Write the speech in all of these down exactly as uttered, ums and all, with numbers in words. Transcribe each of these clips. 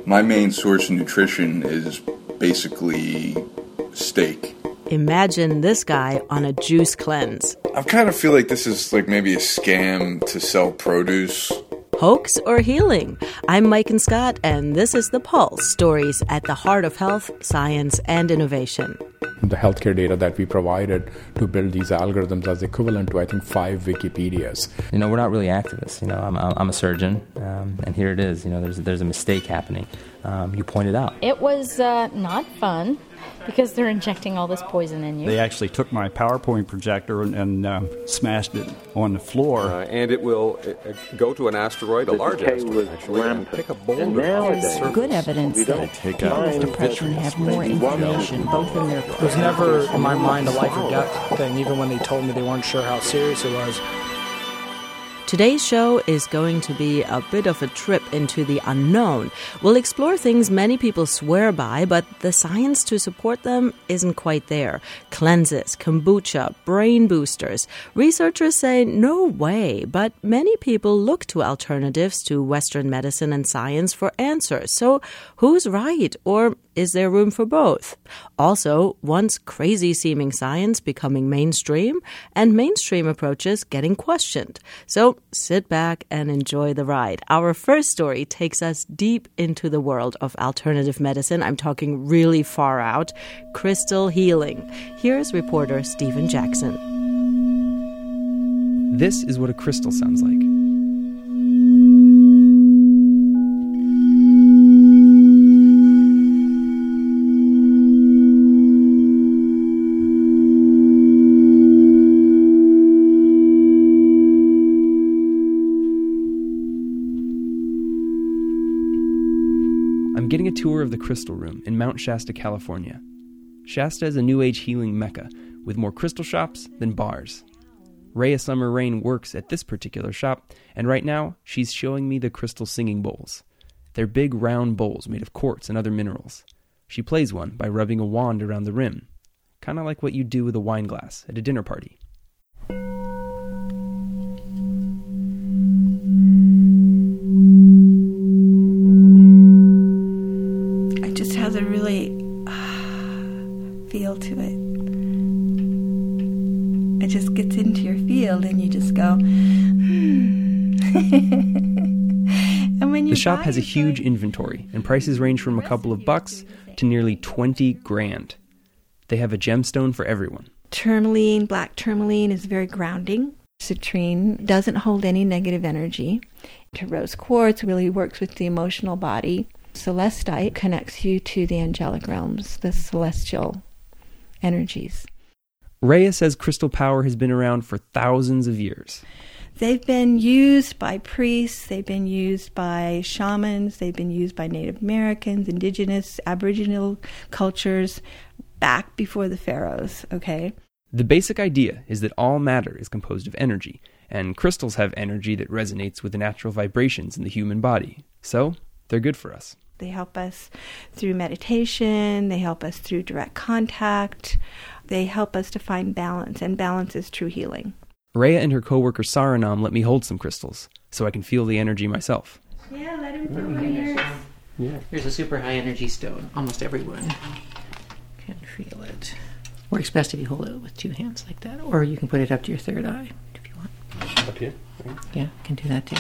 My main source of nutrition is basically steak. Imagine this guy on a juice cleanse. I kind of feel like this is like maybe a scam to sell produce. Hoax or healing? I'm Mike and Scott, and this is The Pulse, stories at the heart of health, science, and innovation. The healthcare data that we provided to build these algorithms is equivalent to, I think, five Wikipedias. You know, we're not really activists. You know, I'm, I'm a surgeon, um, and here it is. You know, there's, there's a mistake happening. Um, you pointed out. It was uh, not fun because they're injecting all this poison in you. They actually took my PowerPoint projector and, and uh, smashed it on the floor. Uh, and it will uh, go to an asteroid, a large asteroid, actually, and pick a boulder. There's good evidence that people with depression have more information, both in their... It was never, in my mind, a life or death thing, even when they told me they weren't sure how serious it was. Today's show is going to be a bit of a trip into the unknown. We'll explore things many people swear by, but the science to support them isn't quite there. Cleanses, kombucha, brain boosters. Researchers say no way, but many people look to alternatives to Western medicine and science for answers. So who's right, or is there room for both? Also, once crazy-seeming science becoming mainstream, and mainstream approaches getting questioned. So sit back and enjoy the ride. Our first story takes us deep into the world of alternative medicine. I'm talking really far out. Crystal healing. Here's reporter Stephen Jackson. This is what a crystal sounds like. Getting a tour of the Crystal Room in Mount Shasta, California. Shasta is a New Age healing mecca with more crystal shops than bars. Rhea Summer Rain works at this particular shop, and right now she's showing me the crystal singing bowls. They're big round bowls made of quartz and other minerals. She plays one by rubbing a wand around the rim, kind of like what you do with a wine glass at a dinner party. Has a really uh, feel to it. It just gets into your field and you just go, hmm. And when you the shop has a huge inventory, and prices range from a couple of bucks to nearly twenty grand. They have a gemstone for everyone. Tourmaline, black tourmaline, is very grounding. Citrine doesn't hold any negative energy. Rose quartz really works with the emotional body. Celestite connects you to the angelic realms, the celestial energies. Rhea says crystal power has been around for thousands of years. They've been used by priests, they've been used by shamans, they've been used by Native Americans, indigenous, aboriginal cultures, back before the pharaohs, okay? The basic idea is that all matter is composed of energy, and crystals have energy that resonates with the natural vibrations in the human body. So, they're good for us. They help us through meditation. They help us through direct contact. They help us to find balance, and balance is true healing. Rhea and her coworker Saranam let me hold some crystals so I can feel the energy myself. Yeah, let him feel my ears. Yeah. Here's a super high energy stone. Almost everyone can feel it. Works best if you hold it with two hands like that, or you can put it up to your third eye if you want. Up here? Yeah, can do that too.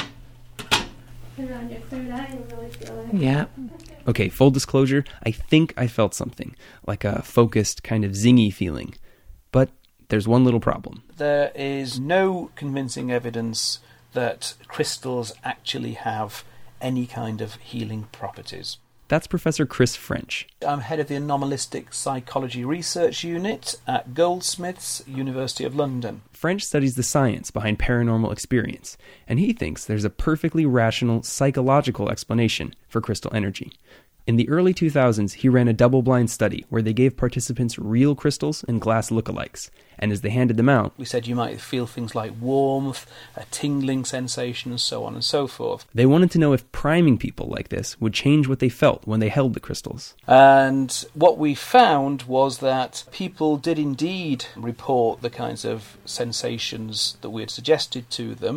Put it on your third eye, you'll really feel it. Yeah. Okay, full disclosure, I think I felt something, like a focused, kind of zingy feeling. But there's one little problem. There is no convincing evidence that crystals actually have any kind of healing properties. That's Professor Chris French. I'm head of the Anomalistic Psychology Research Unit at Goldsmiths, University of London. French studies the science behind paranormal experience, and he thinks there's a perfectly rational psychological explanation for crystal energy. In the early two thousands, he ran a double-blind study where they gave participants real crystals and glass lookalikes, and as they handed them out, we said you might feel things like warmth, a tingling sensation, and so on and so forth. They wanted to know if priming people like this would change what they felt when they held the crystals. And what we found was that people did indeed report the kinds of sensations that we had suggested to them,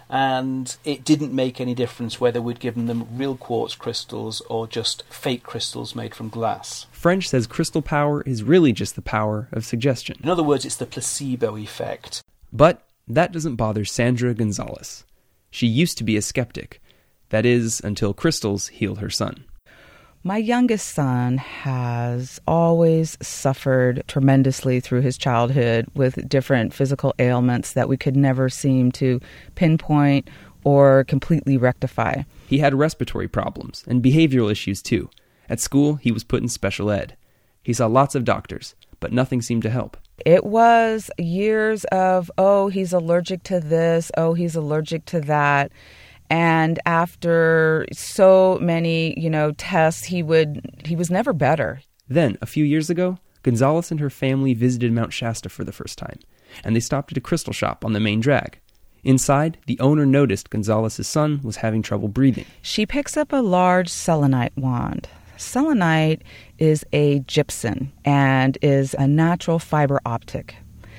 and it didn't make any difference whether we'd given them real quartz crystals or just fake crystals made from glass. French says crystal power is really just the power of suggestion. In other words, it's the placebo effect. But that doesn't bother Sandra Gonzalez. She used to be a skeptic. That is, until crystals healed her son. My youngest son has always suffered tremendously through his childhood with different physical ailments that we could never seem to pinpoint or completely rectify. He had respiratory problems and behavioral issues too. At school, he was put in special ed. He saw lots of doctors, but nothing seemed to help. It was years of, oh, he's allergic to this, oh, he's allergic to that. And after so many, you know, tests, he would he was never better. Then, a few years ago, Gonzalez and her family visited Mount Shasta for the first time, and they stopped at a crystal shop on the main drag. Inside, the owner noticed Gonzalez's son was having trouble breathing. She picks up a large selenite wand. Selenite is a gypsum and is a natural fiber optic.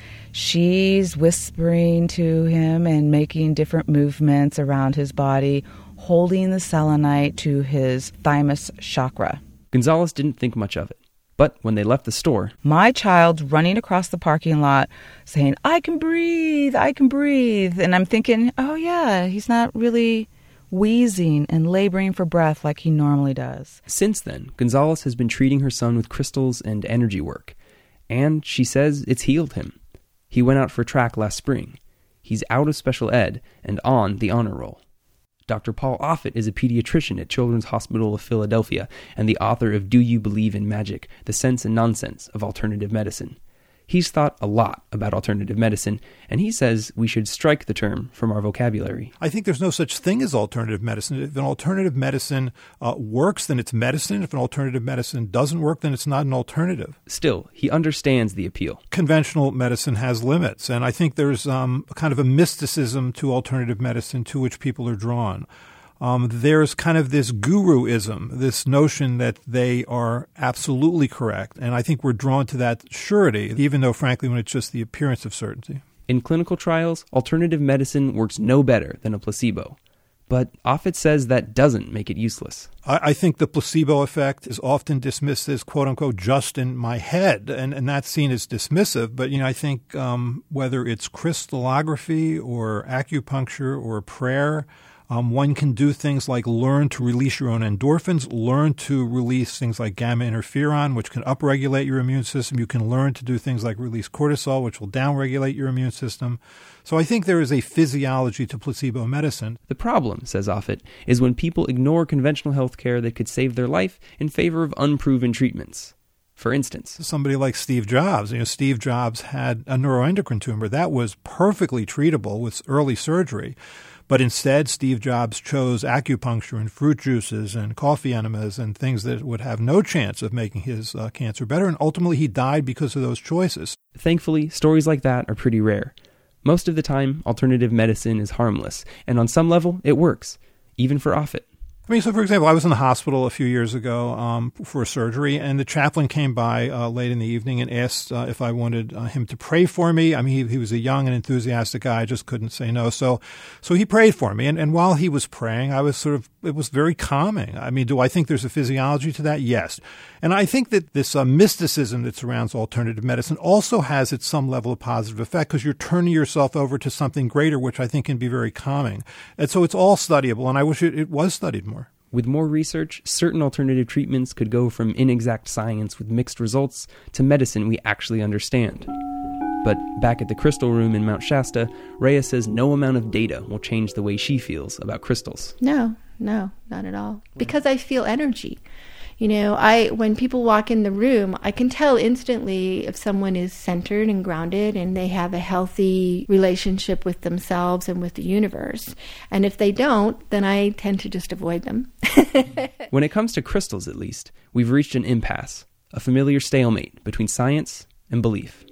She's whispering to him and making different movements around his body, holding the selenite to his thymus chakra. Gonzalez didn't think much of it. But when they left the store, my child's running across the parking lot saying, I can breathe, I can breathe. And I'm thinking, oh yeah, he's not really wheezing and laboring for breath like he normally does. Since then, Gonzalez has been treating her son with crystals and energy work. And she says it's healed him. He went out for track last spring. He's out of special ed and on the honor roll. Doctor Paul Offit is a pediatrician at Children's Hospital of Philadelphia and the author of Do You Believe in Magic? The Sense and Nonsense of Alternative Medicine. He's thought a lot about alternative medicine, and he says we should strike the term from our vocabulary. I think there's no such thing as alternative medicine. If an alternative medicine uh, works, then it's medicine. If an alternative medicine doesn't work, then it's not an alternative. Still, he understands the appeal. Conventional medicine has limits, and I think there's um, kind of a mysticism to alternative medicine to which people are drawn. Um, there's kind of this guruism, this notion that they are absolutely correct. And I think we're drawn to that surety, even though, frankly, when it's just the appearance of certainty. In clinical trials, alternative medicine works no better than a placebo. But Offit says that doesn't make it useless. I, I think the placebo effect is often dismissed as, quote unquote, just in my head. And, and that's seen as dismissive. But, you know, I think um, whether it's crystallography or acupuncture or prayer, Um, one can do things like learn to release your own endorphins, learn to release things like gamma interferon, which can upregulate your immune system. You can learn to do things like release cortisol, which will downregulate your immune system. So I think there is a physiology to placebo medicine. The problem, says Offit, is when people ignore conventional health care that could save their life in favor of unproven treatments. For instance, somebody like Steve Jobs. You know, Steve Jobs had a neuroendocrine tumor that was perfectly treatable with early surgery. But instead, Steve Jobs chose acupuncture and fruit juices and coffee enemas and things that would have no chance of making his uh, cancer better. And ultimately, he died because of those choices. Thankfully, stories like that are pretty rare. Most of the time, alternative medicine is harmless. And on some level, it works, even for Offit. I mean, so for example, I was in the hospital a few years ago um, for a surgery, and the chaplain came by uh, late in the evening and asked uh, if I wanted uh, him to pray for me. I mean, he, he was a young and enthusiastic guy. I just couldn't say no. So so he prayed for me. And, and while he was praying, I was sort of, it was very calming. I mean, do I think there's a physiology to that? Yes. And I think that this uh, mysticism that surrounds alternative medicine also has at some level a positive effect because you're turning yourself over to something greater, which I think can be very calming. And so it's all studyable, and I wish it, it was studied more. With more research, certain alternative treatments could go from inexact science with mixed results to medicine we actually understand. But back at the Crystal Room in Mount Shasta, Rhea says no amount of data will change the way she feels about crystals. No, no, not at all. Because I feel energy. You know, I when people walk in the room, I can tell instantly if someone is centered and grounded and they have a healthy relationship with themselves and with the universe. And if they don't, then I tend to just avoid them. When it comes to crystals, at least, we've reached an impasse, a familiar stalemate between science and belief.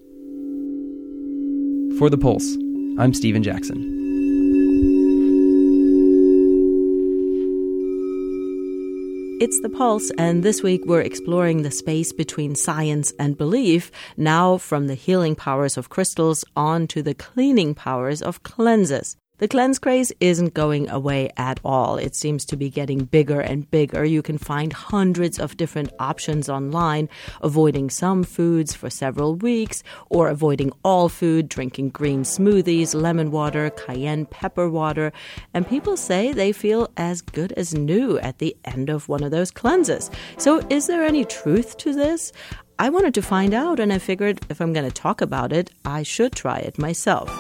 For The Pulse, I'm Stephen Jackson. It's The Pulse, and this week we're exploring the space between science and belief, now from the healing powers of crystals on to the cleaning powers of cleanses. The cleanse craze isn't going away at all. It seems to be getting bigger and bigger. You can find hundreds of different options online, avoiding some foods for several weeks, or avoiding all food, drinking green smoothies, lemon water, cayenne pepper water. And people say they feel as good as new at the end of one of those cleanses. So is there any truth to this? I wanted to find out, and I figured if I'm going to talk about it, I should try it myself.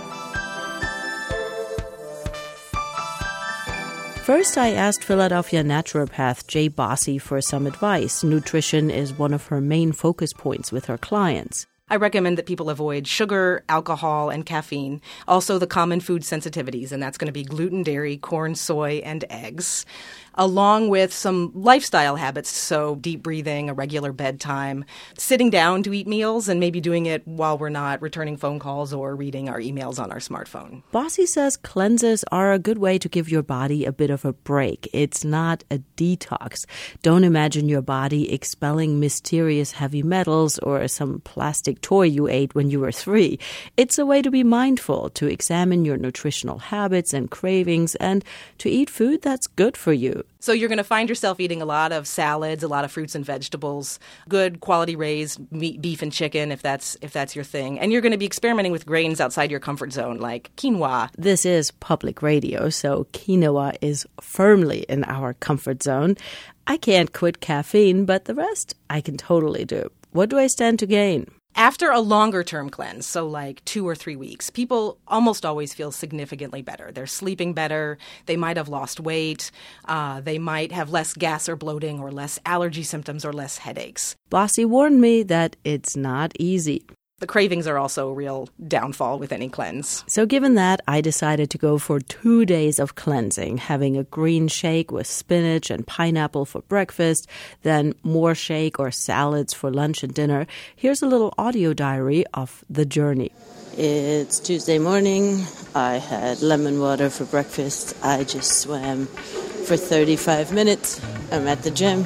First, I asked Philadelphia naturopath Jay Bosse for some advice. Nutrition is one of her main focus points with her clients. I recommend that people avoid sugar, alcohol, and caffeine. Also, the common food sensitivities, and that's going to be gluten, dairy, corn, soy, and eggs, along with some lifestyle habits, so deep breathing, a regular bedtime, sitting down to eat meals, and maybe doing it while we're not returning phone calls or reading our emails on our smartphone. Bosse says cleanses are a good way to give your body a bit of a break. It's not a detox. Don't imagine your body expelling mysterious heavy metals or some plastic toy you ate when you were three. It's a way to be mindful, to examine your nutritional habits and cravings, and to eat food that's good for you. So you're going to find yourself eating a lot of salads, a lot of fruits and vegetables, good quality raised meat, beef and chicken, if that's if that's your thing. And you're going to be experimenting with grains outside your comfort zone, like quinoa. This is public radio, so quinoa is firmly in our comfort zone. I can't quit caffeine, but the rest I can totally do. What do I stand to gain? After a longer-term cleanse, so like two or three weeks, people almost always feel significantly better. They're sleeping better. They might have lost weight. Uh, they might have less gas or bloating or less allergy symptoms or less headaches. Bosse warned me that it's not easy. The cravings are also a real downfall with any cleanse. So given that, I decided to go for two days of cleansing, having a green shake with spinach and pineapple for breakfast, then more shake or salads for lunch and dinner. Here's a little audio diary of the journey. It's Tuesday morning. I had lemon water for breakfast. I just swam for thirty-five minutes. I'm at the gym.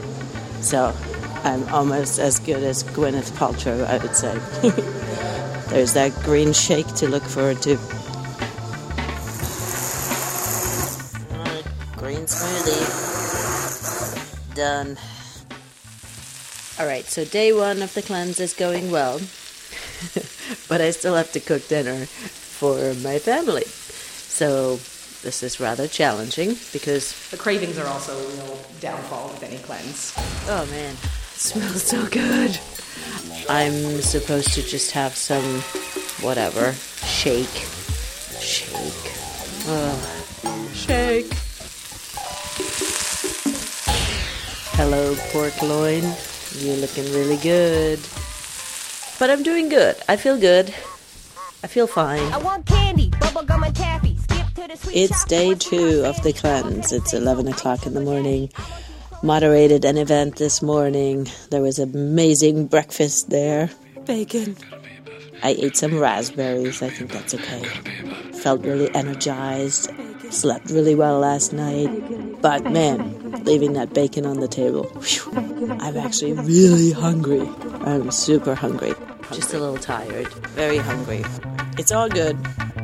So I'm almost as good as Gwyneth Paltrow, I would say. There's that green shake to look forward to. All right, green smoothie. Done. All right, so day one of the cleanse is going well. But I still have to cook dinner for my family. So this is rather challenging because the cravings are also a real downfall with any cleanse. Oh, man. Smells so good. I'm supposed to just have some, whatever, shake. Shake. Oh, shake. Hello, pork loin. You're looking really good. But I'm doing good. I feel good. I feel fine. I want candy, bubblegum and taffy. Skip to the sweet It's day two of the cleanse. It's eleven o'clock in the morning. Moderated an event this morning. There was an amazing breakfast there. Bacon. I ate some raspberries. I think that's okay. Felt really energized. Slept really well last night. But man, leaving that bacon on the table. Whew, I'm actually really hungry. I'm super hungry. Just a little tired. Very hungry. It's all good.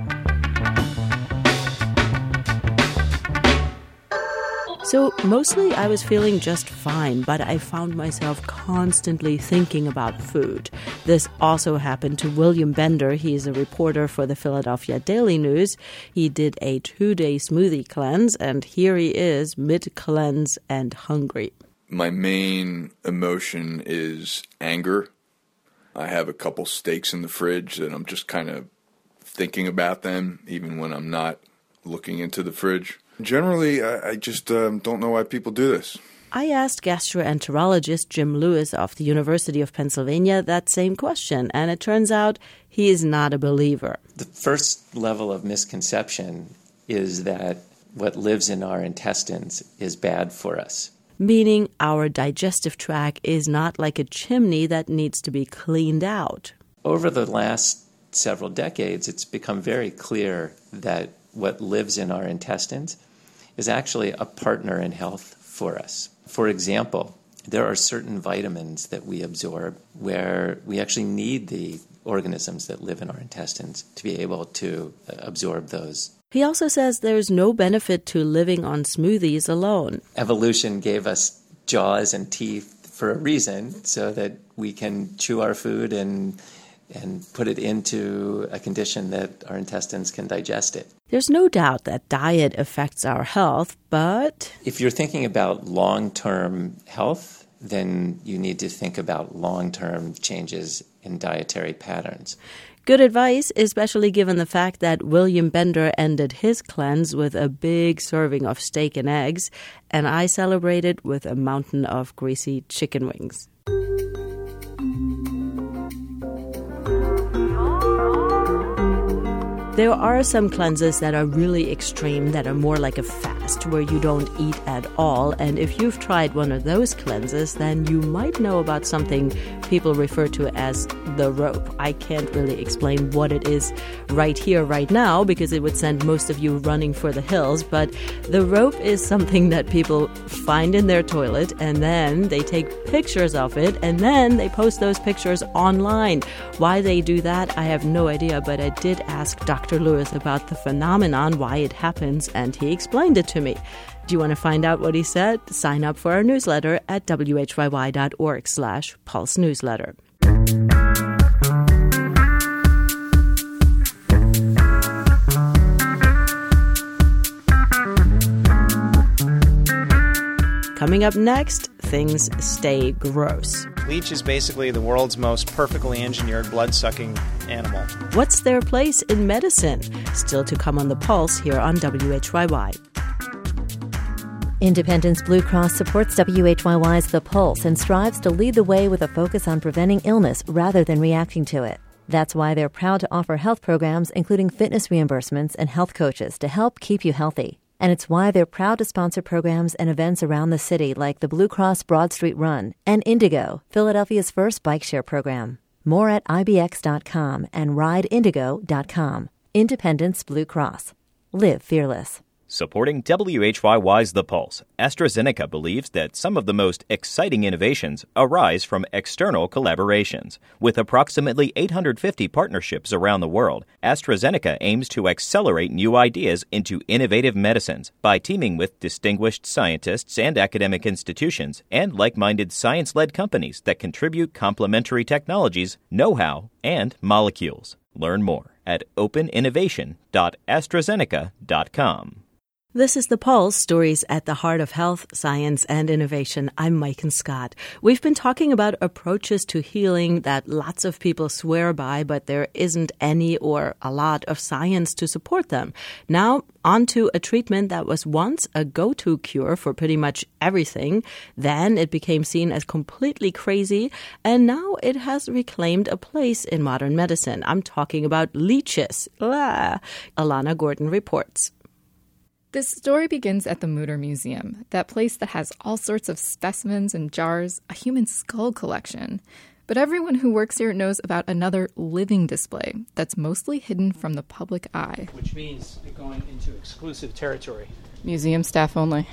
So mostly I was feeling just fine, but I found myself constantly thinking about food. This also happened to William Bender. He's a reporter for the Philadelphia Daily News. He did a two-day smoothie cleanse, and here he is, mid-cleanse and hungry. My main emotion is anger. I have a couple steaks in the fridge that I'm just kind of thinking about them, even when I'm not looking into the fridge. Generally, I, I just um, don't know why people do this. I asked gastroenterologist Jim Lewis of the University of Pennsylvania that same question, and it turns out he is not a believer. The first level of misconception is that what lives in our intestines is bad for us. Meaning our digestive tract is not like a chimney that needs to be cleaned out. Over the last several decades, it's become very clear that what lives in our intestines is actually a partner in health for us. For example, there are certain vitamins that we absorb where we actually need the organisms that live in our intestines to be able to absorb those. He also says there's no benefit to living on smoothies alone. Evolution gave us jaws and teeth for a reason, so that we can chew our food and and put it into a condition that our intestines can digest it. There's no doubt that diet affects our health, but if you're thinking about long-term health, then you need to think about long-term changes in dietary patterns. Good advice, especially given the fact that William Bender ended his cleanse with a big serving of steak and eggs, and I celebrated with a mountain of greasy chicken wings. There are some cleanses that are really extreme, that are more like a fast, where you don't eat at all. And if you've tried one of those cleanses, then you might know about something people refer to as the rope. I can't really explain what it is right here, right now, because it would send most of you running for the hills. But the rope is something that people find in their toilet, and then they take pictures of it, and then they post those pictures online. Why they do that, I have no idea, but I did ask Doctor Doctor Lewis about the phenomenon, why it happens, and he explained it to me. Do you want to find out what he said? Sign up for our newsletter at w h y y dot org slash pulse newsletter. Coming up next, things stay gross. Leech is basically the world's most perfectly engineered blood-sucking animal. What's their place in medicine? Still to come on The Pulse here on W H Y Y. Independence Blue Cross supports W H Y Y's The Pulse and strives to lead the way with a focus on preventing illness rather than reacting to it. That's why they're proud to offer health programs, including fitness reimbursements and health coaches to help keep you healthy. And it's why they're proud to sponsor programs and events around the city like the Blue Cross Broad Street Run and Indigo, Philadelphia's first bike share program. More at I B X dot com and ride indigo dot com. Independence Blue Cross. Live fearless. Supporting W H Y Y's The Pulse, AstraZeneca believes that some of the most exciting innovations arise from external collaborations. With approximately eight hundred fifty partnerships around the world, AstraZeneca aims to accelerate new ideas into innovative medicines by teaming with distinguished scientists and academic institutions and like-minded science-led companies that contribute complementary technologies, know-how, and molecules. Learn more at open innovation dot astrazeneca dot com. This is The Pulse, stories at the heart of health, science, and innovation. I'm Mike and Scott. We've been talking about approaches to healing that lots of people swear by, but there isn't any or a lot of science to support them. Now, on to a treatment that was once a go-to cure for pretty much everything. Then it became seen as completely crazy, and now it has reclaimed a place in modern medicine. I'm talking about leeches. Ah. Alana Gordon reports. This story begins at the Mutter Museum, that place that has all sorts of specimens and jars, a human skull collection. But everyone who works here knows about another living display that's mostly hidden from the public eye. Which means going into exclusive territory. Museum staff only.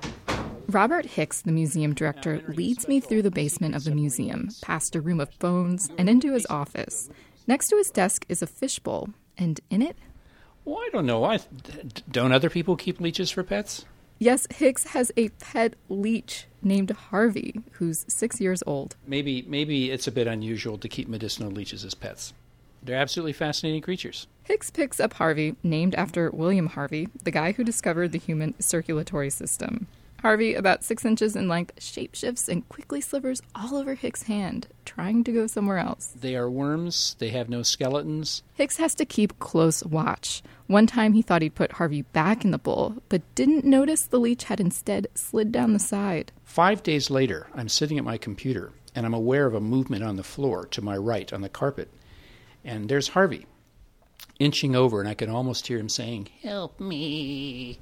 Robert Hicks, the museum director, leads me through the basement of the museum, past a room of bones, and into his office. Next to his desk is a fishbowl, and in it, Well, I don't know. I, don't other people keep leeches for pets? yes, Hicks has a pet leech named Harvey, who's six years old. Maybe maybe it's a bit unusual to keep medicinal leeches as pets. They're absolutely fascinating creatures. Hicks picks up Harvey, named after William Harvey, the guy who discovered the human circulatory system. Harvey, about six inches in length, shapeshifts and quickly slivers all over Hicks' hand, trying to go somewhere else. They are worms. They have no skeletons. Hicks has to keep close watch. One time he thought he'd put Harvey back in the bowl, but didn't notice the leech had instead slid down the side. Five days later, I'm sitting at my computer, and I'm aware of a movement on the floor to my right on the carpet. And there's Harvey, inching over, and I can almost hear him saying, "Help me."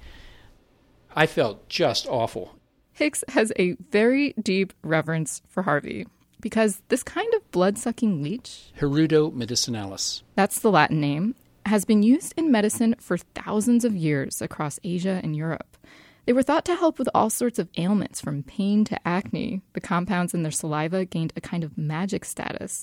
I felt just awful. Hicks has a very deep reverence for Harvey, because this kind of blood-sucking leech, Hirudo medicinalis, that's the Latin name, has been used in medicine for thousands of years across Asia and Europe. They were thought to help with all sorts of ailments, from pain to acne. The compounds in their saliva gained a kind of magic status.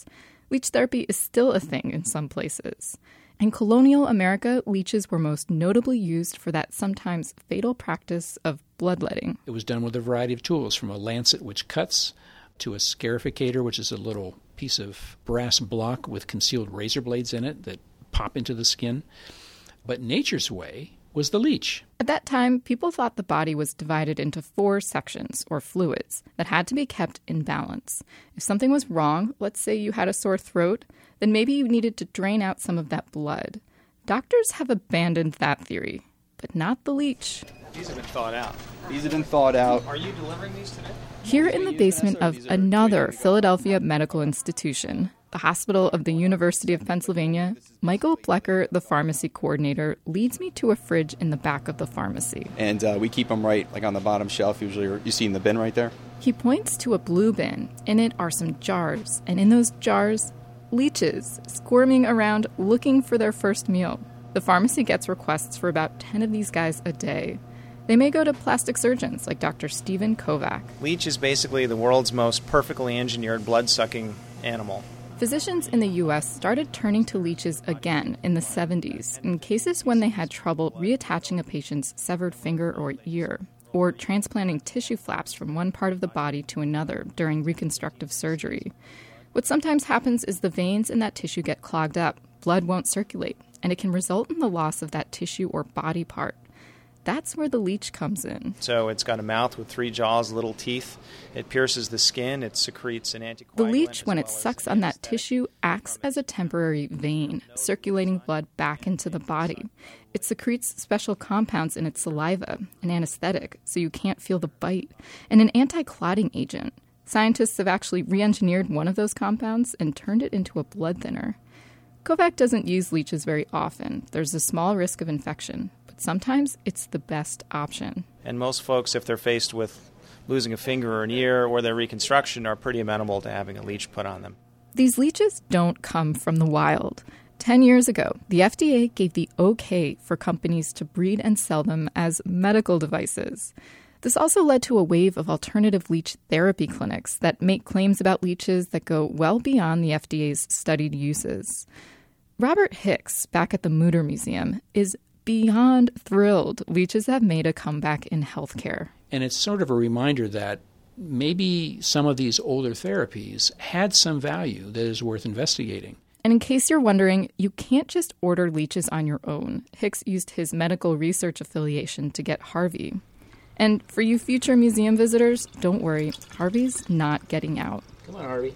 Leech therapy is still a thing in some places. In colonial America, leeches were most notably used for that sometimes fatal practice of bloodletting. It was done with a variety of tools, from a lancet which cuts to a scarificator, which is a little piece of brass block with concealed razor blades in it that pop into the skin. But nature's way was the leech. At that time, people thought the body was divided into four sections, or fluids, that had to be kept in balance. If something was wrong, let's say you had a sore throat, then maybe you needed to drain out some of that blood. Doctors have abandoned that theory, but not the leech. These have been thawed out. These have been thawed out. Are you delivering these today? Here in the basement of another Philadelphia medical institution, the Hospital of the University of Pennsylvania, Michael Blecker, the pharmacy coordinator, leads me to a fridge in the back of the pharmacy. And uh, we keep them right like on the bottom shelf, usually. Or you see in the bin right there? He points to a blue bin. In it are some jars, and in those jars, leeches squirming around looking for their first meal. The pharmacy gets requests for about ten of these guys a day. They may go to plastic surgeons like Doctor Stephen Kovac. Leech is basically the world's most perfectly engineered blood-sucking animal. Physicians in the U S started turning to leeches again in the seventies in cases when they had trouble reattaching a patient's severed finger or ear, or transplanting tissue flaps from one part of the body to another during reconstructive surgery. What sometimes happens is the veins in that tissue get clogged up, blood won't circulate, and it can result in the loss of that tissue or body part. That's where the leech comes in. So it's got a mouth with three jaws, little teeth. It pierces the skin. It secretes an anticoagulant. The leech, when it sucks on that tissue, acts as a temporary vein, circulating blood back into the body. It secretes special compounds in its saliva, an anesthetic, so you can't feel the bite, and an anti-clotting agent. Scientists have actually re-engineered one of those compounds and turned it into a blood thinner. Kovac doesn't use leeches very often. There's a small risk of infection. Sometimes it's the best option. And most folks, if they're faced with losing a finger or an ear or their reconstruction, are pretty amenable to having a leech put on them. These leeches don't come from the wild. Ten years ago, the F D A gave the okay for companies to breed and sell them as medical devices. This also led to a wave of alternative leech therapy clinics that make claims about leeches that go well beyond the F D A's studied uses. Robert Hicks, back at the Mutter Museum, is beyond thrilled leeches have made a comeback in healthcare. And it's sort of a reminder that maybe some of these older therapies had some value that is worth investigating. And in case you're wondering, you can't just order leeches on your own. Hicks used his medical research affiliation to get Harvey. And for you future museum visitors, don't worry, Harvey's not getting out. Come on, Harvey.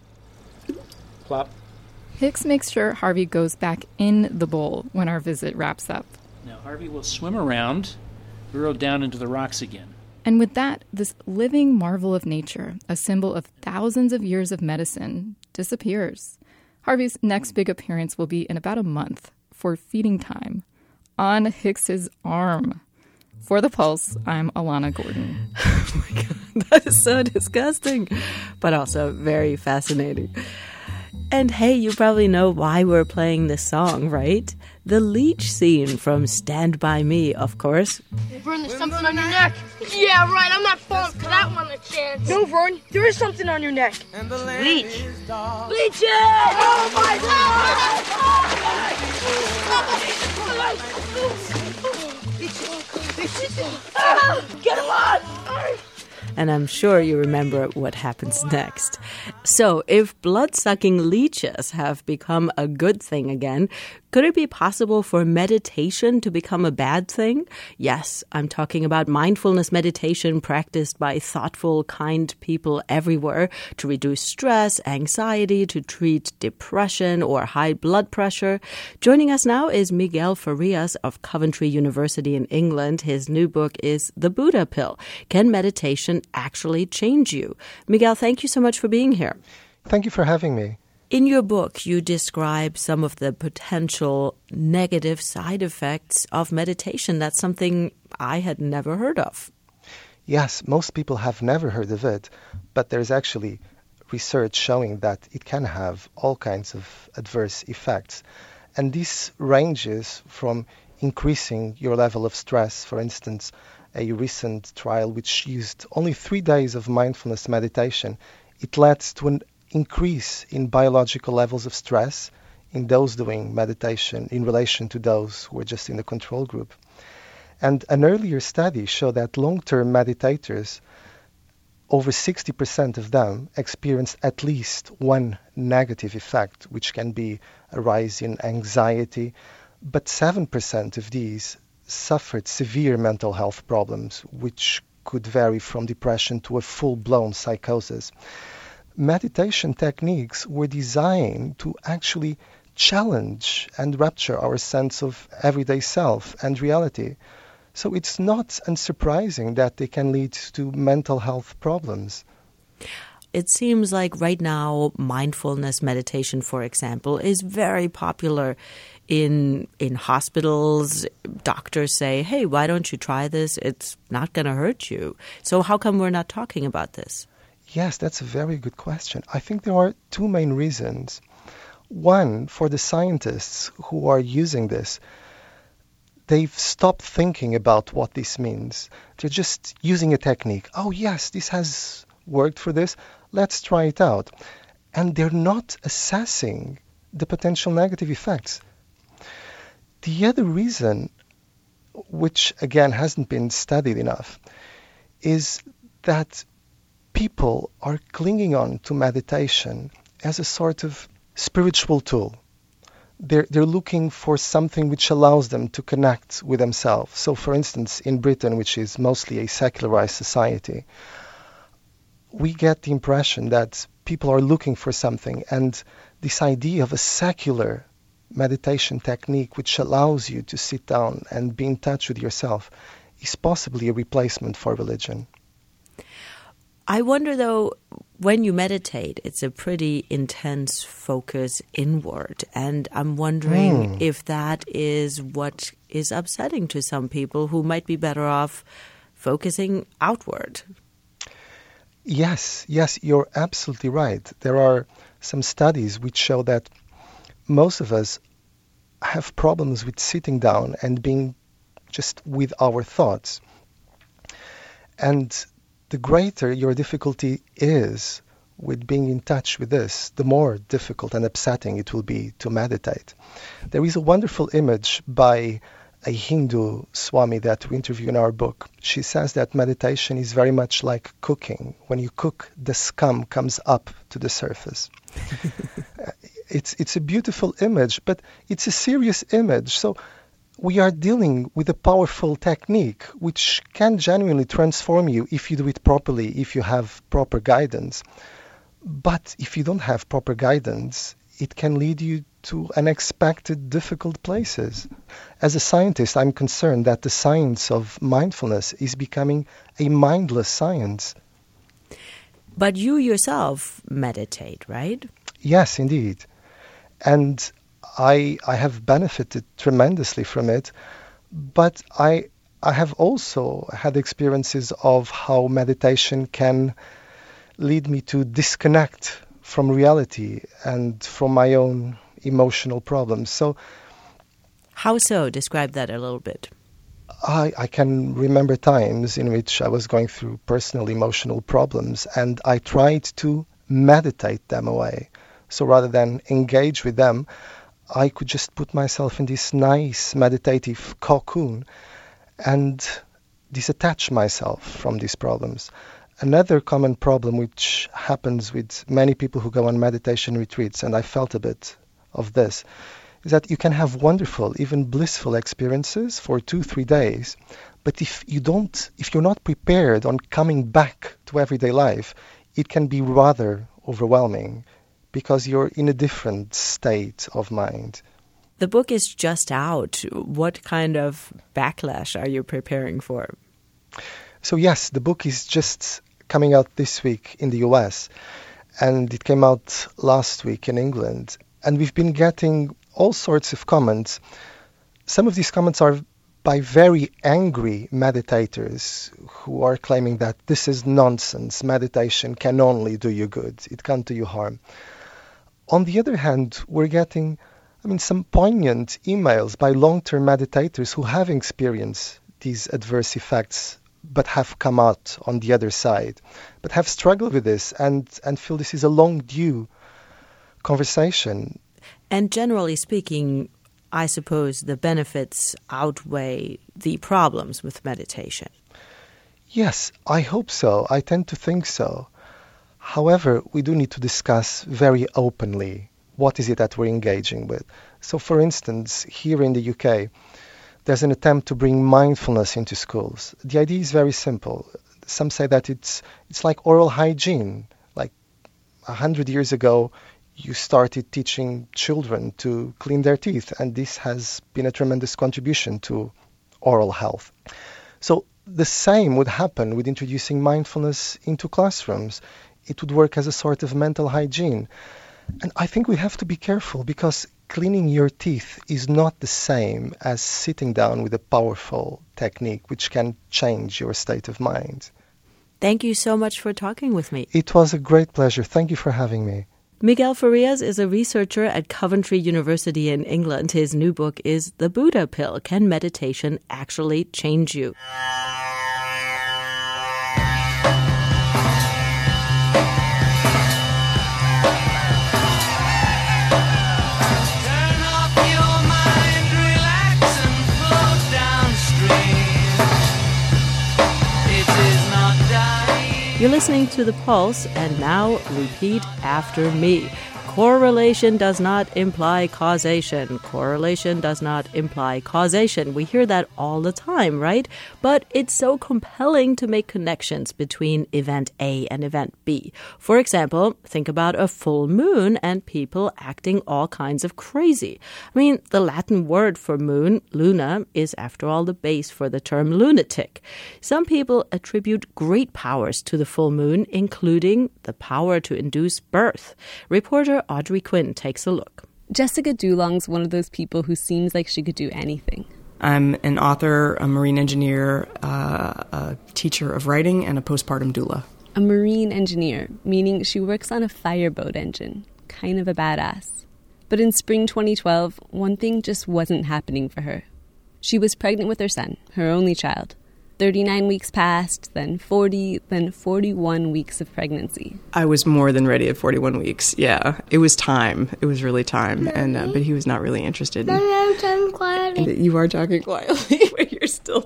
Plop. Hicks makes sure Harvey goes back in the bowl when our visit wraps up. Now Harvey will swim around, burrow down into the rocks again. And with that, this living marvel of nature, a symbol of thousands of years of medicine, disappears. Harvey's next big appearance will be in about a month for feeding time on Hicks's arm. For The Pulse, I'm Alana Gordon. Oh my God, that is so disgusting, but also very fascinating. And hey, you probably know why we're playing this song, right? The leech scene from Stand By Me, of course. Hey, Vern, there's something on your neck. Yeah, right. I'm not falling for that one a chance. No, Vern, there is something on your neck. And the leech. Leeches! Oh, my God! Get him on! And I'm sure you remember what happens next. So, if blood-sucking leeches have become a good thing again, could it be possible for meditation to become a bad thing? Yes, I'm talking about mindfulness meditation practiced by thoughtful, kind people everywhere to reduce stress, anxiety, to treat depression or high blood pressure. Joining us now is Miguel Farias of Coventry University in England. His new book is The Buddha Pill. Can meditation actually change you? Miguel, thank you so much for being here. Thank you for having me. In your book, you describe some of the potential negative side effects of meditation. That's something I had never heard of. Yes, most people have never heard of it, but there's actually research showing that it can have all kinds of adverse effects. And this ranges from increasing your level of stress. For instance, a recent trial which used only three days of mindfulness meditation, it led to an increase in biological levels of stress in those doing meditation in relation to those who were just in the control group. And an earlier study showed that long-term meditators, over sixty percent of them experienced at least one negative effect, which can be a rise in anxiety, but seven percent of these suffered severe mental health problems, which could vary from depression to a full-blown psychosis. Meditation techniques were designed to actually challenge and rupture our sense of everyday self and reality. So it's not unsurprising that they can lead to mental health problems. It seems like right now mindfulness meditation, for example, is very popular in in hospitals. Doctors say, hey, why don't you try this? It's not going to hurt you. So how come we're not talking about this? Yes, that's a very good question. I think there are two main reasons. One, for the scientists who are using this, they've stopped thinking about what this means. They're just using a technique. Oh, yes, this has worked for this. Let's try it out. And they're not assessing the potential negative effects. The other reason, which again hasn't been studied enough, is that people are clinging on to meditation as a sort of spiritual tool. They're, they're looking for something which allows them to connect with themselves. So, for instance, in Britain, which is mostly a secularized society, we get the impression that people are looking for something, and this idea of a secular meditation technique which allows you to sit down and be in touch with yourself is possibly a replacement for religion. I wonder, though, when you meditate, it's a pretty intense focus inward. And I'm wondering mm. if that is what is upsetting to some people who might be better off focusing outward. Yes, yes, you're absolutely right. There are some studies which show that most of us have problems with sitting down and being just with our thoughts. And the greater your difficulty is with being in touch with this, the more difficult and upsetting it will be to meditate. There is a wonderful image by a Hindu Swami that we interview in our book. She says that meditation is very much like cooking. When you cook, the scum comes up to the surface. it's it's a beautiful image, but it's a serious image. So we are dealing with a powerful technique which can genuinely transform you if you do it properly, if you have proper guidance. But if you don't have proper guidance, it can lead you to unexpected, difficult places. As a scientist, I'm concerned that the science of mindfulness is becoming a mindless science. But you yourself meditate, right? Yes, indeed. And I I have benefited tremendously from it, but I I have also had experiences of how meditation can lead me to disconnect from reality and from my own emotional problems. So, how so? Describe that a little bit. I, I can remember times in which I was going through personal emotional problems and I tried to meditate them away. So rather than engage with them, I could just put myself in this nice meditative cocoon and disattach myself from these problems. Another common problem which happens with many people who go on meditation retreats, and I felt a bit of this, is that you can have wonderful, even blissful experiences for two, three days, but if you don't, if you're not prepared on coming back to everyday life, it can be rather overwhelming because you're in a different state of mind. The book is just out. What kind of backlash are you preparing for? So yes, the book is just coming out this week in the U S, and it came out last week in England. And we've been getting all sorts of comments. Some of these comments are by very angry meditators who are claiming that this is nonsense. Meditation can only do you good. It can't do you harm. On the other hand, we're getting, I mean, some poignant emails by long-term meditators who have experienced these adverse effects but have come out on the other side, but have struggled with this and, and feel this is a long due conversation. And generally speaking, I suppose the benefits outweigh the problems with meditation. Yes, I hope so. I tend to think so. However, we do need to discuss very openly what is it that we're engaging with. So, for instance, here in the U K, there's an attempt to bring mindfulness into schools. The idea is very simple. Some say that it's it's like oral hygiene. Like a hundred years ago, you started teaching children to clean their teeth, and this has been a tremendous contribution to oral health. So the same would happen with introducing mindfulness into classrooms. It would work as a sort of mental hygiene. And I think we have to be careful, because cleaning your teeth is not the same as sitting down with a powerful technique which can change your state of mind. Thank you so much for talking with me. It was a great pleasure. Thank you for having me. Miguel Farias is a researcher at Coventry University in England. His new book is The Buddha Pill: Can Meditation Actually Change You? You're listening to The Pulse, and now repeat after me. Correlation does not imply causation. Correlation does not imply causation. We hear that all the time, right? But it's so compelling to make connections between event A and event B. For example, think about a full moon and people acting all kinds of crazy. I mean, the Latin word for moon, luna, is after all the base for the term lunatic. Some people attribute great powers to the full moon, including the power to induce birth. Reporter Audrey Quinn takes a look. Jessica Dulong's one of those people who seems like she could do anything. I'm an author, a marine engineer, uh, a teacher of writing, and a postpartum doula. A marine engineer, meaning she works on a fireboat engine. Kind of a badass. But in spring twenty twelve, one thing just wasn't happening for her. She was pregnant with her son, her only child. thirty-nine weeks passed, then forty, then forty-one weeks of pregnancy. I was more than ready at forty-one weeks. Yeah, it was time. It was really time. And uh, but he was not really interested. Mommy, I'm talking quietly. You are talking quietly, but you're still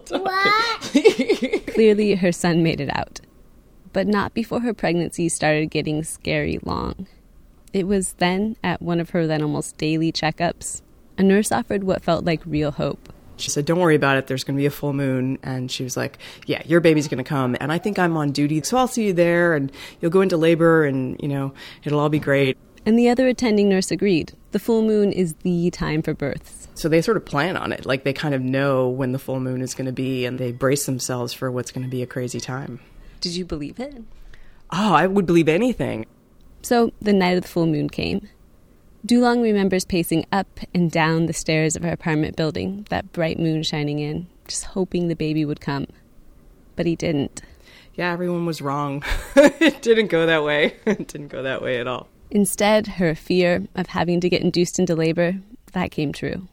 talking. Clearly, her son made it out. But not before her pregnancy started getting scary long. It was then, at one of her then almost daily checkups, a nurse offered what felt like real hope. She said, don't worry about it. There's going to be a full moon. And she was like, yeah, your baby's going to come. And I think I'm on duty, so I'll see you there. And you'll go into labor and, you know, it'll all be great. And the other attending nurse agreed. The full moon is the time for births. So they sort of plan on it. Like they kind of know when the full moon is going to be. And they brace themselves for what's going to be a crazy time. Did you believe it? Oh, I would believe anything. So the night of the full moon came. Dulong remembers pacing up and down the stairs of her apartment building, that bright moon shining in, just hoping the baby would come. But he didn't. Yeah, everyone was wrong. It didn't go that way. It didn't go that way at all. Instead, her fear of having to get induced into labor, that came true.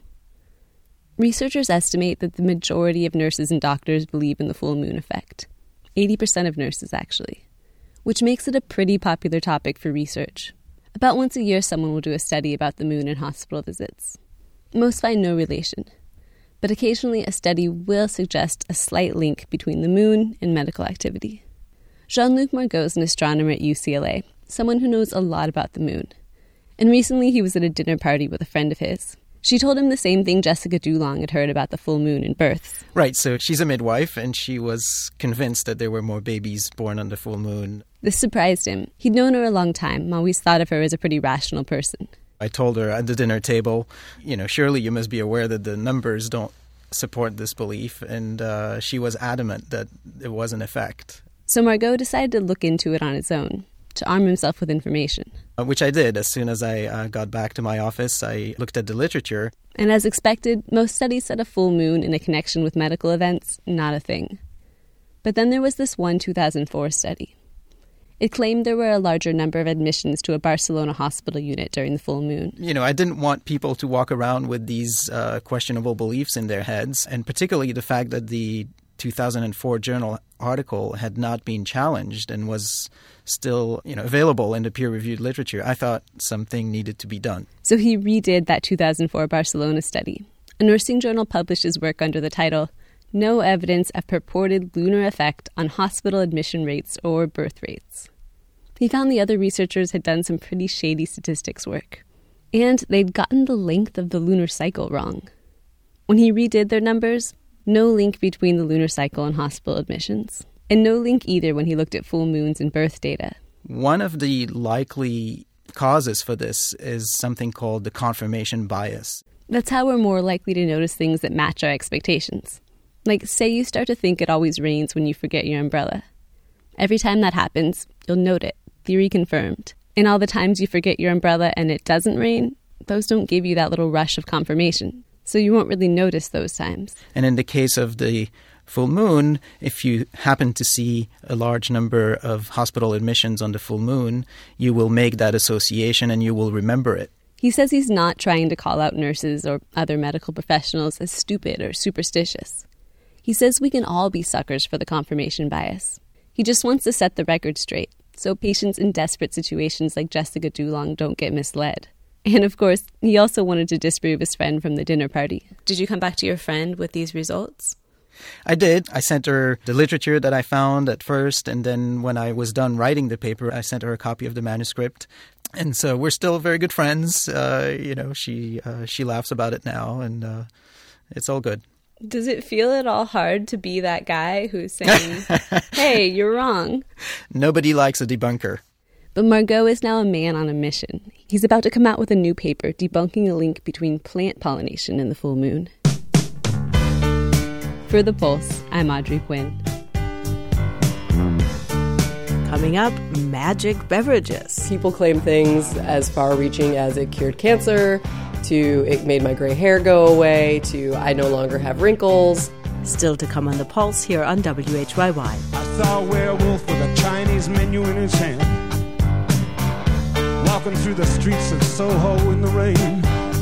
Researchers estimate that the majority of nurses and doctors believe in the full moon effect. eighty percent of nurses, actually. Which makes it a pretty popular topic for research. About once a year, someone will do a study about the moon in hospital visits. Most find no relation. But occasionally, a study will suggest a slight link between the moon and medical activity. Jean-Luc Margot is an astronomer at U C L A, someone who knows a lot about the moon. And recently, he was at a dinner party with a friend of his. She told him the same thing Jessica Dulong had heard about the full moon and births. Right, so she's a midwife, and she was convinced that there were more babies born on the full moon. This surprised him. He'd known her a long time, always thought of her as a pretty rational person. I told her at the dinner table, you know, surely you must be aware that the numbers don't support this belief, and uh, she was adamant that it was an effect. So Margot decided to look into it on its own, to arm himself with information. Uh, which I did. As soon as I uh, got back to my office, I looked at the literature. And as expected, most studies said a full moon in a connection with medical events, not a thing. But then there was this one two thousand four study. It claimed there were a larger number of admissions to a Barcelona hospital unit during the full moon. You know, I didn't want people to walk around with these uh, questionable beliefs in their heads, and particularly the fact that the two thousand four journal article had not been challenged and was still, you know, available in the peer-reviewed literature, I thought something needed to be done. So he redid that two thousand four Barcelona study. A nursing journal published his work under the title, No Evidence of Purported Lunar Effect on Hospital Admission Rates or Birth Rates. He found the other researchers had done some pretty shady statistics work. And they'd gotten the length of the lunar cycle wrong. When he redid their numbers, no link between the lunar cycle and hospital admissions. And no link either when he looked at full moons and birth data. One of the likely causes for this is something called the confirmation bias. That's how we're more likely to notice things that match our expectations. Like, say you start to think it always rains when you forget your umbrella. Every time that happens, you'll note it. Theory confirmed. And all the times you forget your umbrella and it doesn't rain, those don't give you that little rush of confirmation. So you won't really notice those times. And in the case of the full moon, if you happen to see a large number of hospital admissions on the full moon, you will make that association and you will remember it. He says he's not trying to call out nurses or other medical professionals as stupid or superstitious. He says we can all be suckers for the confirmation bias. He just wants to set the record straight, so patients in desperate situations like Jessica Dulong don't get misled. And of course, he also wanted to disprove his friend from the dinner party. Did you come back to your friend with these results? I did. I sent her the literature that I found at first, and then when I was done writing the paper, I sent her a copy of the manuscript. And so we're still very good friends. Uh, you know, she uh, she laughs about it now, and uh, it's all good. Does it feel at all hard to be that guy who's saying, hey, you're wrong? Nobody likes a debunker. But Margot is now a man on a mission. He's about to come out with a new paper debunking a link between plant pollination and the full moon. For The Pulse, I'm Audrey Quinn. Coming up, magic beverages. People claim things as far-reaching as it cured cancer, to it made my gray hair go away, to I no longer have wrinkles. Still to come on The Pulse here on W H Y Y. I saw a werewolf with a Chinese menu in his hand, walking through the streets of Soho in the rain.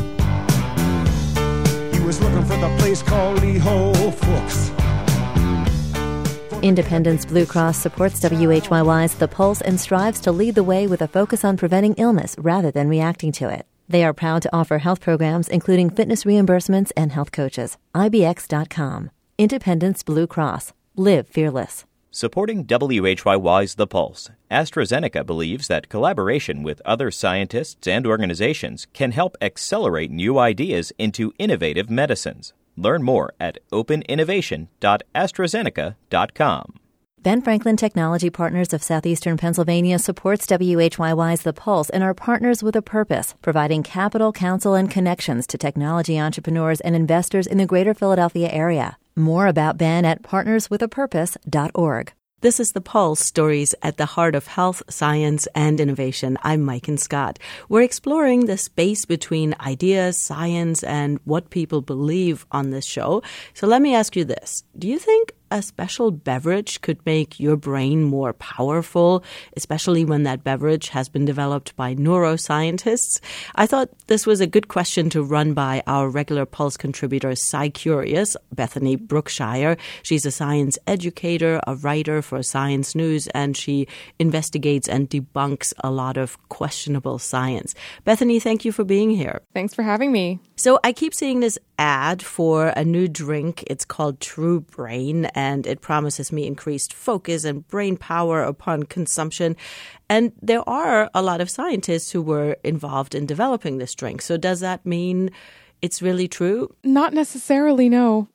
He was looking for the place called Lee Ho Fooks. Independence Blue Cross supports W H Y Y's The Pulse and strives to lead the way with a focus on preventing illness rather than reacting to it. They are proud to offer health programs including fitness reimbursements and health coaches. I B X dot com. Independence Blue Cross. Live fearless. Supporting W H Y Y's The Pulse, AstraZeneca believes that collaboration with other scientists and organizations can help accelerate new ideas into innovative medicines. Learn more at open innovation dot astrazeneca dot com. Ben Franklin Technology Partners of Southeastern Pennsylvania supports W H Y Y's The Pulse and are partners with a purpose, providing capital, counsel, and connections to technology entrepreneurs and investors in the greater Philadelphia area. More about Ben at partners with a purpose dot org. This is The Pulse, stories at the heart of health, science, and innovation. I'm Maiken Scott. We're exploring the space between ideas, science, and what people believe on this show. So let me ask you this. Do you think a special beverage could make your brain more powerful, especially when that beverage has been developed by neuroscientists? I thought this was a good question to run by our regular Pulse contributor, SciCurious, Bethany Brookshire. She's a science educator, a writer for Science News, and she investigates and debunks a lot of questionable science. Bethany, thank you for being here. Thanks for having me. So I keep seeing this ad for a new drink. It's called True Brain, and it promises me increased focus and brain power upon consumption. And there are a lot of scientists who were involved in developing this drink. So does that mean it's really true? Not necessarily, no.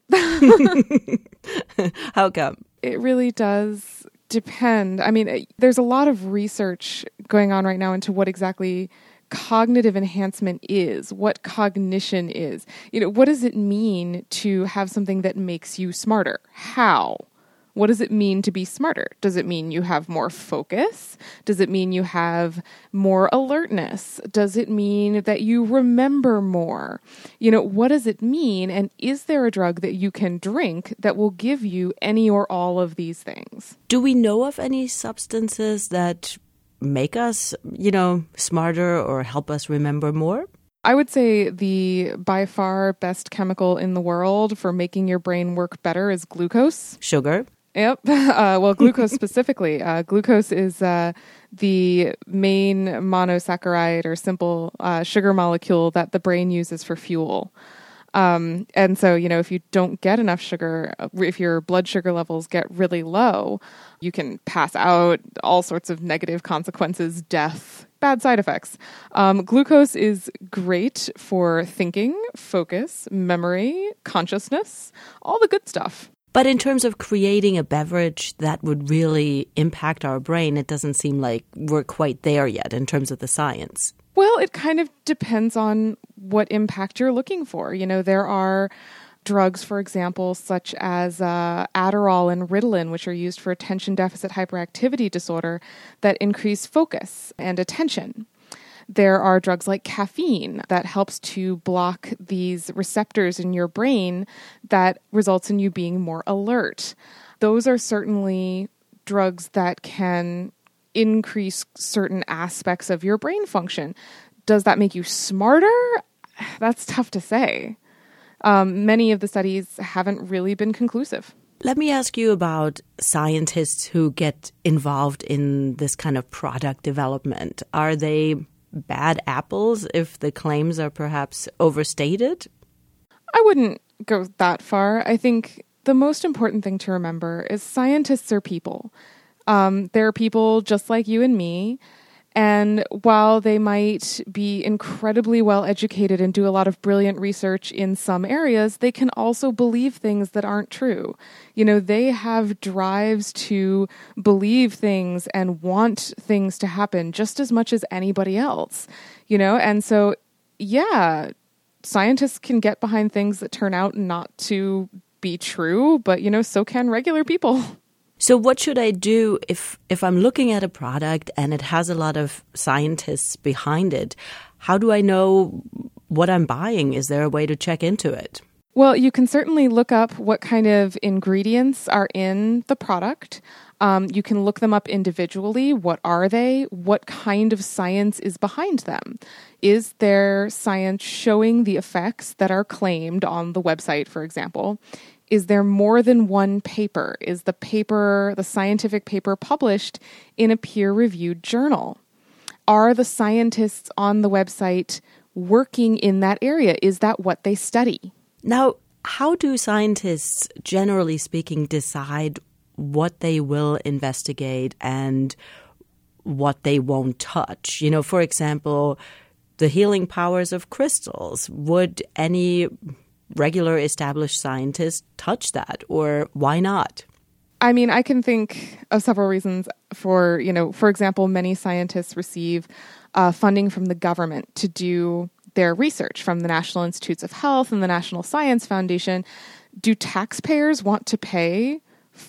How come? It really does depend. I mean, there's a lot of research going on right now into what exactly cognitive enhancement is, what cognition is. You know, what does it mean to have something that makes you smarter? How? What does it mean to be smarter? Does it mean you have more focus? Does it mean you have more alertness? Does it mean that you remember more? You know, what does it mean? And is there a drug that you can drink that will give you any or all of these things? Do we know of any substances that make us, you know, smarter or help us remember more? I would say the by far best chemical in the world for making your brain work better is glucose. Sugar. Yep. Uh, well, glucose specifically. Uh, glucose is uh, the main monosaccharide or simple uh, sugar molecule that the brain uses for fuel. Um, and so, you know, if you don't get enough sugar, if your blood sugar levels get really low, you can pass out, all sorts of negative consequences, death, bad side effects. Um, glucose is great for thinking, focus, memory, consciousness, all the good stuff. But in terms of creating a beverage that would really impact our brain, it doesn't seem like we're quite there yet in terms of the science. Well, it kind of depends on what impact you're looking for. You know, there are drugs, for example, such as uh, Adderall and Ritalin, which are used for attention deficit hyperactivity disorder, that increase focus and attention. There are drugs like caffeine that helps to block these receptors in your brain that results in you being more alert. Those are certainly drugs that can increase certain aspects of your brain function. Does that make you smarter? That's tough to say. Um, many of the studies haven't really been conclusive. Let me ask you about scientists who get involved in this kind of product development. Are they bad apples if the claims are perhaps overstated? I wouldn't go that far. I think the most important thing to remember is scientists are people. Um, they're people just like you and me. And while they might be incredibly well educated and do a lot of brilliant research in some areas, they can also believe things that aren't true. You know, they have drives to believe things and want things to happen just as much as anybody else, you know? And so, yeah, scientists can get behind things that turn out not to be true, but, you know, so can regular people. So what should I do if, if I'm looking at a product and it has a lot of scientists behind it? How do I know what I'm buying? Is there a way to check into it? Well, you can certainly look up what kind of ingredients are in the product. Um, you can look them up individually. What are they? What kind of science is behind them? Is there science showing the effects that are claimed on the website, for example? Is there more than one paper? Is the paper, the scientific paper, published in a peer-reviewed journal? Are the scientists on the website working in that area? Is that what they study? Now, how do scientists, generally speaking, decide what they will investigate and what they won't touch? You know, for example, the healing powers of crystals. Would any regular established scientists touch that, or why not? I mean, I can think of several reasons for, you know, for example, many scientists receive uh, funding from the government to do their research from the National Institutes of Health and the National Science Foundation. Do taxpayers want to pay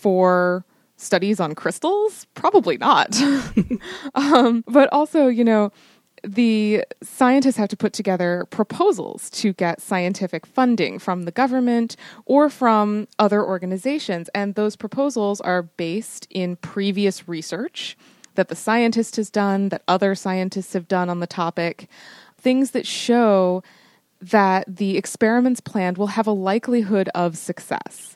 for studies on crystals? Probably not. um, but also, you know, the scientists have to put together proposals to get scientific funding from the government or from other organizations. And those proposals are based in previous research that the scientist has done, that other scientists have done on the topic, things that show that the experiments planned will have a likelihood of success.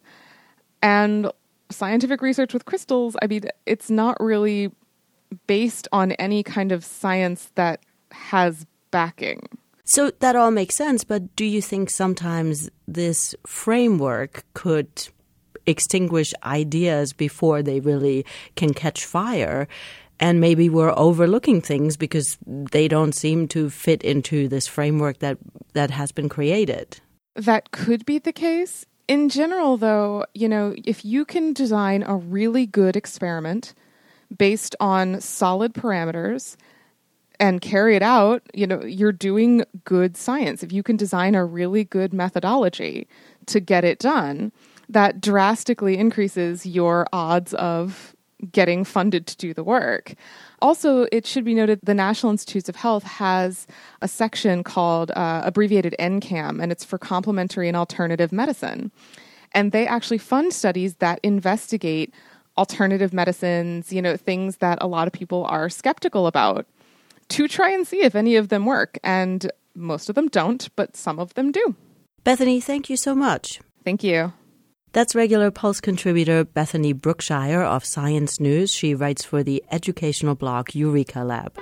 And scientific research with crystals, I mean, it's not really based on any kind of science that has backing. So that all makes sense, but do you think sometimes this framework could extinguish ideas before they really can catch fire? And maybe we're overlooking things because they don't seem to fit into this framework that, that has been created. That could be the case. In general, though, you know, if you can design a really good experiment based on solid parameters and carry it out, you know, you're doing good science. If you can design a really good methodology to get it done, that drastically increases your odds of getting funded to do the work. Also, it should be noted the National Institutes of Health has a section called uh, abbreviated N CAM, and it's for complementary and alternative medicine. And they actually fund studies that investigate alternative medicines, you know, things that a lot of people are skeptical about, to try and see if any of them work. And Most of them don't, but some of them do. Bethany, thank you so much. Thank you. That's regular Pulse contributor Bethany Brookshire of Science News. She writes for the educational blog Eureka Lab.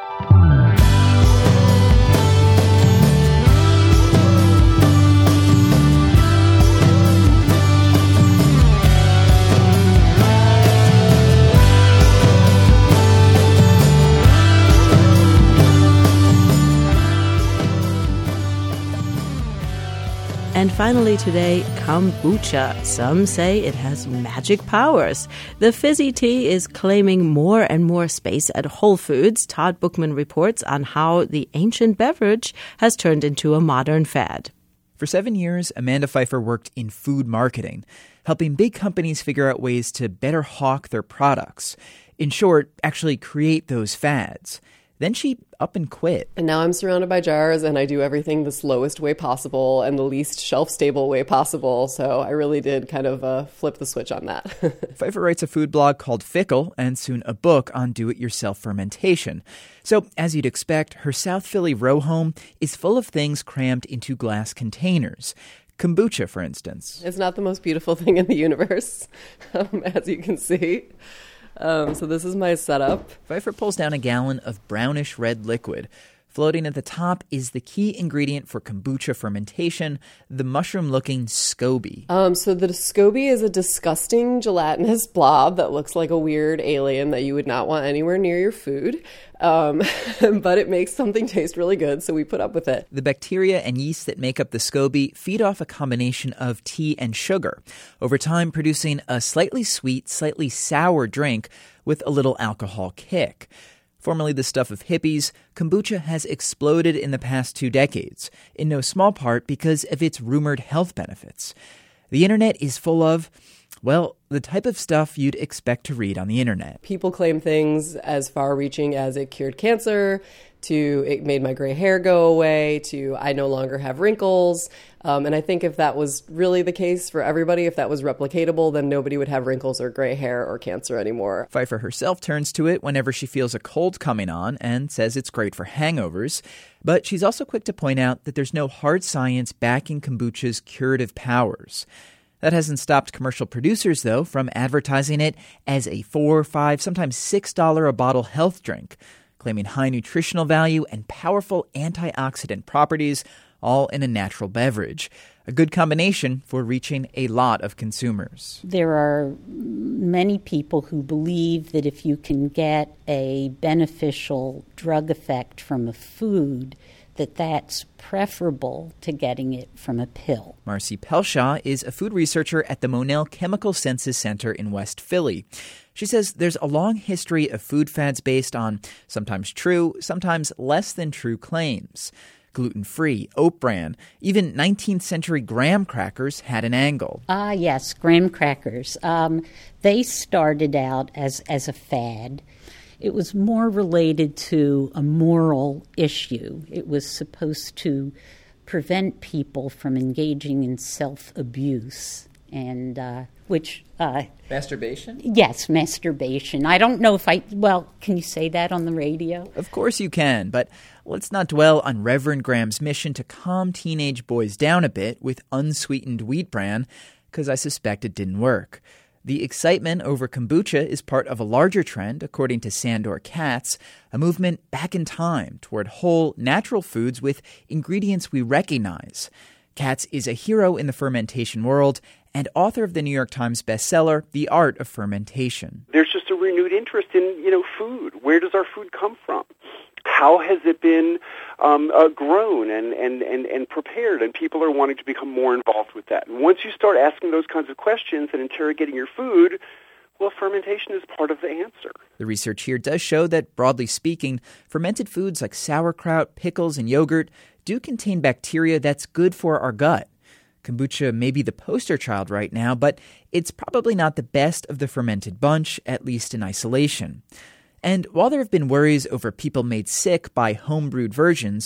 And finally today, kombucha. Some say it has magic powers. The fizzy tea is claiming more and more space at Whole Foods. Todd Bookman reports on how the ancient beverage has turned into a modern fad. For seven years, Amanda Pfeiffer worked in food marketing, helping big companies figure out ways to better hawk their products. In short, actually create those fads. Then she up and quit. And now I'm surrounded by jars, and I do everything the slowest way possible and the least shelf-stable way possible. So I really did kind of uh, flip the switch on that. Pfeiffer writes a food blog called Fickle, and soon a book on do-it-yourself fermentation. So, as you'd expect, her South Philly row home is full of things crammed into glass containers. Kombucha, for instance. It's not the most beautiful thing in the universe, um, as you can see. Um, so this is my setup. Pfeiffer pulls down a gallon of brownish red liquid. Floating at the top is the key ingredient for kombucha fermentation, the mushroom-looking SCOBY. Um, so the SCOBY is a disgusting gelatinous blob that looks like a weird alien that you would not want anywhere near your food. Um, but it makes something taste really good, so we put up with it. The bacteria and yeast that make up the SCOBY feed off a combination of tea and sugar, over time producing a slightly sweet, slightly sour drink with a little alcohol kick. Formerly the stuff of hippies, kombucha has exploded in the past two decades, in no small part because of its rumored health benefits. The internet is full of, well, the type of stuff you'd expect to read on the internet. People claim things as far-reaching as it cured cancer, to it made my gray hair go away, to I no longer have wrinkles. Um, and I think if that was really the case for everybody, if that was replicatable, then nobody would have wrinkles or gray hair or cancer anymore. Pfeiffer herself turns to it whenever she feels a cold coming on and says it's great for hangovers. But she's also quick to point out that there's no hard science backing kombucha's curative powers. That hasn't stopped commercial producers, though, from advertising it as a four, five, sometimes six dollars a bottle health drink, claiming high nutritional value and powerful antioxidant properties, all in a natural beverage. A good combination for reaching a lot of consumers. There are many people who believe that if you can get a beneficial drug effect from a food, that that's preferable to getting it from a pill. Marcy Pelshaw is a food researcher at the Monell Chemical Senses Center in West Philly. She says there's a long history of food fads based on sometimes true, sometimes less than true claims. Gluten-free, oat bran, even nineteenth century graham crackers had an angle. Ah, yes, graham crackers. Um, they started out as, as a fad. It was more related to a moral issue. It was supposed to prevent people from engaging in self-abuse, and uh, which... Uh, masturbation? Yes, masturbation. I don't know if I... Well, can you say that on the radio? Of course you can, but let's not dwell on Reverend Graham's mission to calm teenage boys down a bit with unsweetened wheat bran, because I suspect it didn't work. The excitement over kombucha is part of a larger trend, according to Sandor Katz, a movement back in time toward whole, natural foods with ingredients we recognize. Katz is a hero in the fermentation world and author of the New York Times bestseller, The Art of Fermentation. There's just a renewed interest in, you know, food. Where does our food come from? How has it been um, uh, grown and, and, and, and prepared? And people are wanting to become more involved with that. And once you start asking those kinds of questions and interrogating your food, well, fermentation is part of the answer. The research here does show that, broadly speaking, fermented foods like sauerkraut, pickles, and yogurt do contain bacteria that's good for our gut. Kombucha may be the poster child right now, but it's probably not the best of the fermented bunch, at least in isolation. And while there have been worries over people made sick by home-brewed versions,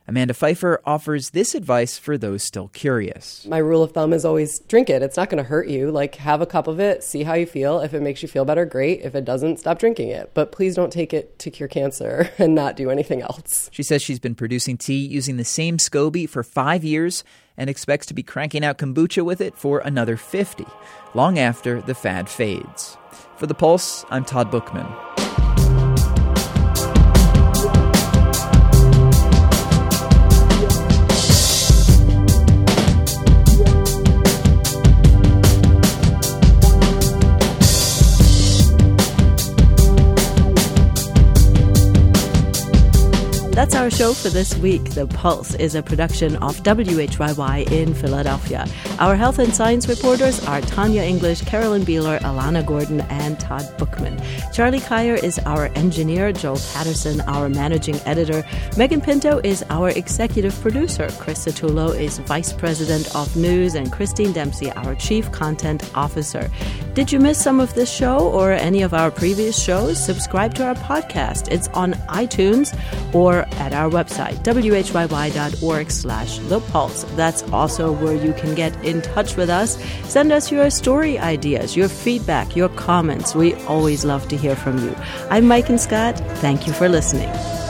Amanda Pfeiffer offers this advice for those still curious. My rule of thumb is always drink it. It's not going to hurt you. Like, have a cup of it, see how you feel. If it makes you feel better, great. If it doesn't, stop drinking it. But please don't take it to cure cancer and not do anything else. She says she's been producing tea using the same SCOBY for five years and expects to be cranking out kombucha with it for another fifty, long after the fad fades. For The Pulse, I'm Todd Bookman. That's our show for this week. The Pulse is a production of W H Y Y in Philadelphia. Our health and science reporters are Tanya English, Carolyn Beeler, Alana Gordon, and Todd Bookman. Charlie Kyer is our engineer, Joel Patterson, our managing editor. Megan Pinto is our executive producer. Chris Satullo is vice president of news, and Christine Dempsey, our chief content officer. Did you miss some of this show or any of our previous shows? Subscribe to our podcast. It's on iTunes or at our website, w h y y dot org slash the pulse. That's also where you can get in touch with us. Send us your story ideas, your feedback, your comments. We always love to hear from you. I'm Mike and Scott. Thank you for listening.